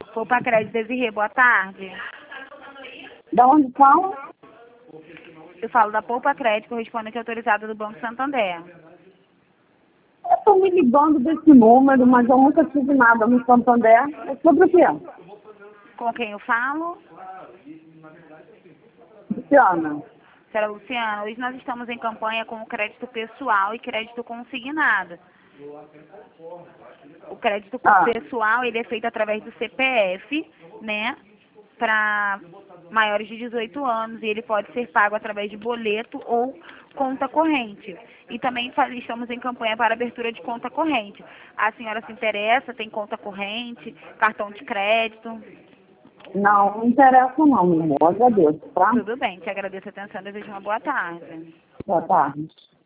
Poupa Crédito, Desirê, boa tarde. Da onde fala? Eu falo da Poupa Crédito, correspondente autorizada do Banco Santander. Eu estou me ligando desse número, mas eu nunca tive nada no Santander. É sobre o quê? Com quem eu falo? Luciana. Senhora Luciana, hoje nós estamos em campanha com o crédito pessoal e crédito consignado. O crédito pessoal, ele é feito através do CPF, né, para maiores de 18 anos, e ele pode ser pago através de boleto ou conta corrente. E também estamos em campanha para abertura de conta corrente. A senhora se interessa, tem conta corrente, cartão de crédito? Não interessa não, meu amor. Agradeço, tá? Tudo bem, te agradeço a atenção, desejo uma boa tarde. Boa tarde.